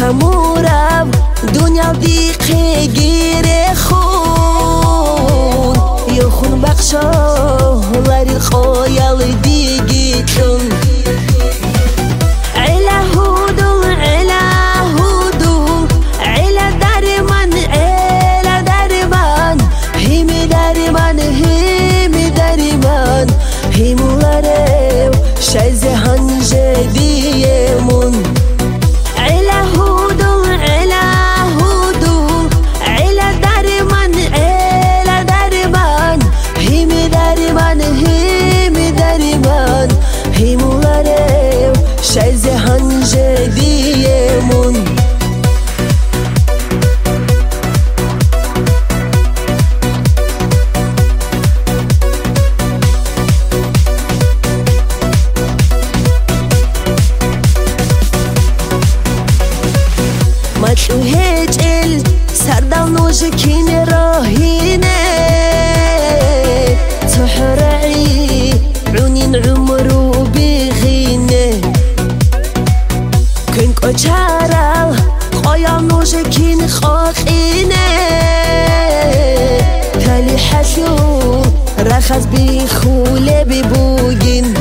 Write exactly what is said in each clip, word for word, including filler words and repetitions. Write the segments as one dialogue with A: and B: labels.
A: همورم دنیا دیقه گیره خون یا خون بخشا لاری خیال دیگی تون علا هودو علا هودو علا در من علا در من همی در من همی در من همولاره شایز هنجه دیمون شایز هنجه دیمون مطلو هجل سردل نوجه کین راهینه تحرعی عونین عمرو بغینه کنک اچارل قایم نوجه کین خاقینه تلی حشو رخص بی خوله بی بوگین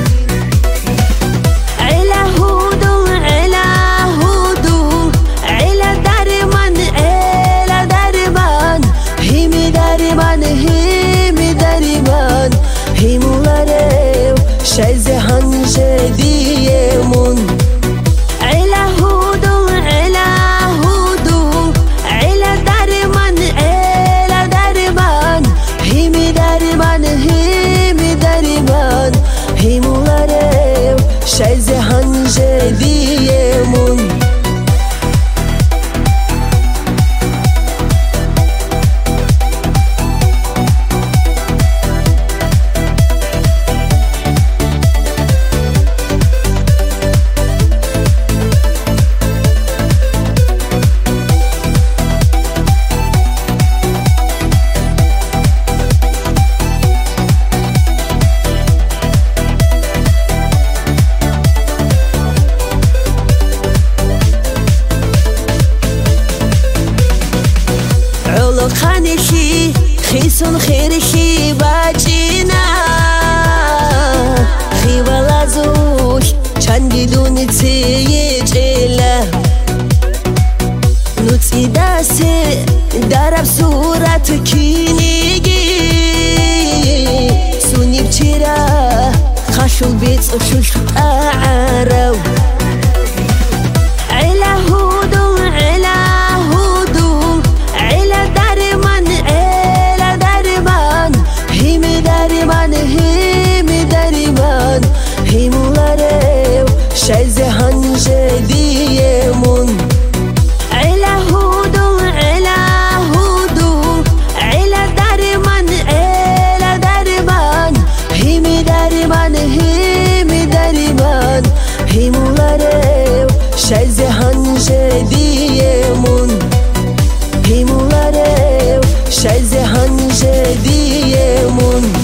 A: علا هودو علا هودو علا در من علا در من همی در من همی در من همولاره شایز هنجه دیمون شایز هنجه دیمون خانشی خیسون خیرشی باجینا خیوال زوش چندی دونی تیه جیله نوتی دسته درب صورت کینیگی سونیب چیره خشل بیت شش اعرو علا هودو علا هودو علا در من علا در من همی در من همی در من همولاره شایز هنجه دیمون علا هودو علا هودو علا در من علا در من همی در من همی در من همولاره شایز هنجه دیمون همولاره شایز هنجه دیمون